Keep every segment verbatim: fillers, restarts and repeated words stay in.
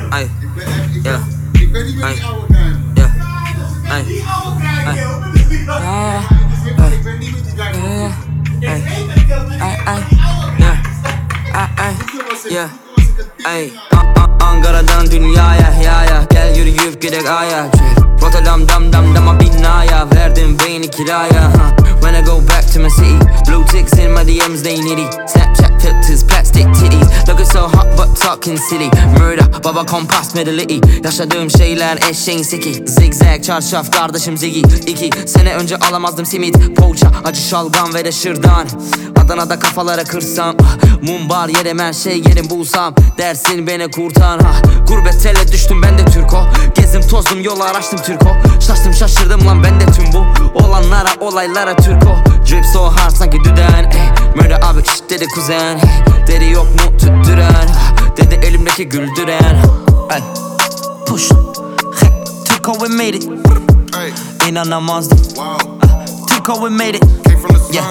ay, yeah, ay, yeah, ay, ay, yeah, yeah, ay, ay, yeah, ay, ay, yeah, ay, Ankara'dan dünyaya, ya ya, gel yürüyüp gidek aya. Rotterdam dam dam dama binaya, verdim beyni kiraya, ha. When I go back to my city, blue ticks in my D Ms, they nitty. Snapchat filters, plastic titties, looking so hot but talking silly. Murder, baba kompas medality. Yaşadığım şeyler eşeğin siki. Zigzag, çarşaf, kardeşim Ziggy. İki sene önce alamazdım simit, poğaça, acı şalgam ve de şırdan. Adana'da kafalara kırsam, mumbar yerim, her şey yerim bulsam. Dersin beni kurtar, ha. Gurbet tele düştüm, ben de Türko. Gezdim tozdum, yolu araştım Türko. Şaştım şaşırdım lan, ben de tüm bu olanlara, olaylara Türko. Drip so hard sanki düden, ey. Murder abi şşt dedi kuzen, hey. Dedi yok mu tüttüren, dedi elimdeki güldüren, ay. Push, hey. Türko we made it, ay. İnanamazdım, wow. Türko we made it, yeah.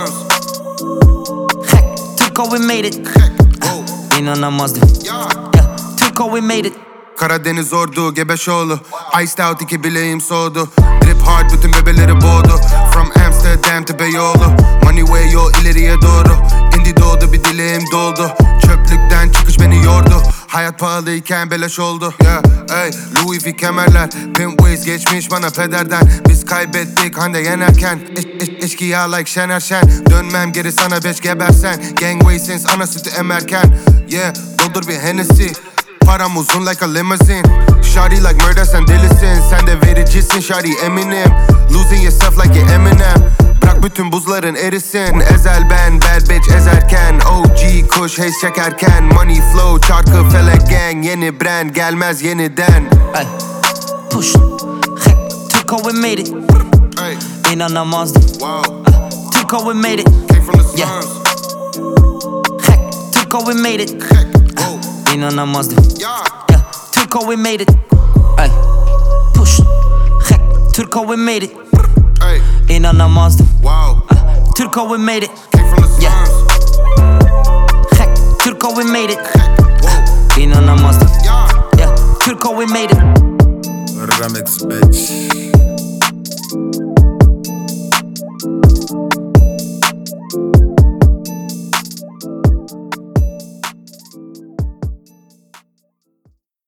Hey. Türko we made it, hey. İnanamazdım, yeah. Türko we made it. Karadeniz ordu, Gebeşoğlu. Iced out iki bileğim soğudu. Drip hard bütün bebeleri boğdu. From Amsterdam to Beyoğlu. Money way yol ileriye doğru. Indi doğdu bir dileğim doldu. Çöplükten çıkış beni yordu. Hayat pahalıyken beleş oldu, yeah, ey. Louis V kemerler, pimp ways geçmiş bana pederden. Biz kaybettik Hande yenerken. İş, iş, eşkıya like Şener Şen. Dönmem geri sana beş gebersen. Gangway since ana sütü emerken. Yeah, doldur bir Hennessy. Param uzun like a limousine. Shawty like murder, sen delisin. Sen de vericisin shawty eminim. Losing yourself like you Eminem. Bırak bütün buzların erisin. Ezel ben bad bitch ezerken. O G kuş haze çekerken. Money flow çarkı felek gang. Yeni brand gelmez yeniden, ay. Push, hey. Türko we made it, ay. İnanamazdım, wow. Türko we made it, came from the slums, yeah. Hey. Türko we made it, hey. İnanamazdım, yeah. Yeah. Türko we made it, ay. Push, hey. Türko we made it, ay. İnanamazdım, wow. Türko we made it, came from the slums, yeah. Hey. Türko we made it, hey. İnanamazdım, yeah. Yeah. Türko we made it. Remix bitch.